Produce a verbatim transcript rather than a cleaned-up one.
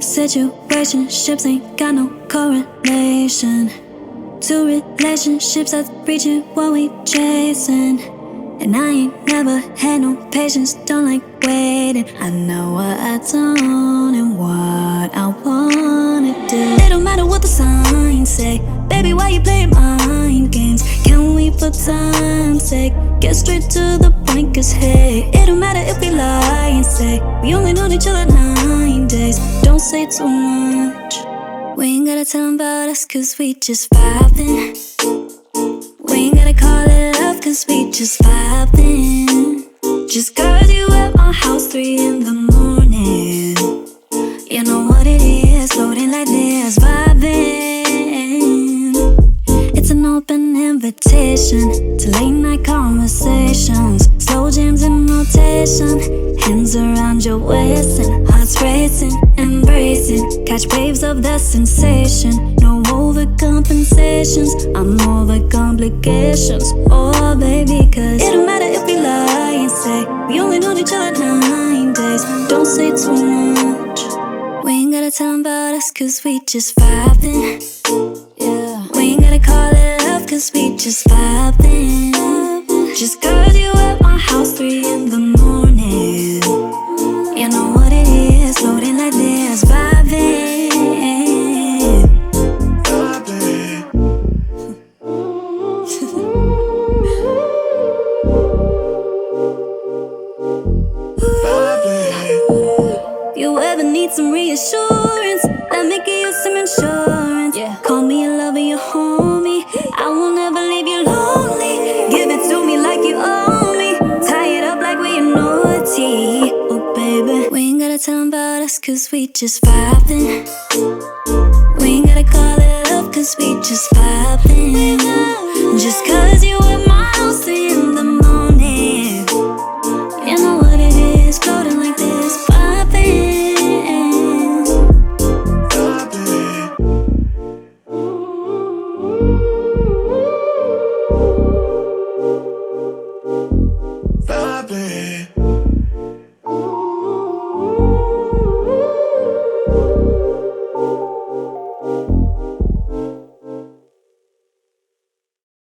Situationships ain't got no correlation. Two relationships that's reaching what we chasing. And I ain't never had no patience, don't like waiting. I know what I don't and what I wanna do. It don't matter what the signs say. Baby, why you playing mind games? Can we for time's sake get straight to the point? Cause hey, it don't matter if we lie and say we only known each other nine days. Don't say too much. We ain't gotta tell them about us cause we just vibing. We ain't gotta call it love cause we just vibing. Just cause you at my house three in the morning. You know what it is, floating like this, vibing. It's an open invitation to late night conversations. Slow jams in rotation, hands around your waist and hearts racing, embracing. Catch waves of the sensation, no overcompensations. I'm over complications, oh baby, cause it don't matter if we lie and say we only known each other nine days. Don't say too much. We ain't gotta tell them about us cause we just vibing. Yeah. We ain't gotta call it love cause we just vibing. Just cause you at my house three in the morning. You know what it is, floating like this, vibing. If you ever need some reassurance, let me give you some insurance. Yeah. Call me a lover, your homie. I will never leave you lonely. Give it to me like you own me. Tie it up like we naughty. Oh baby, we ain't gotta tell them about us cause we just vibing. We ain't gotta call it love cause we just vibing. Just cause you at my house three in the morning. You know what it is, floating like this, vibing. Vibing.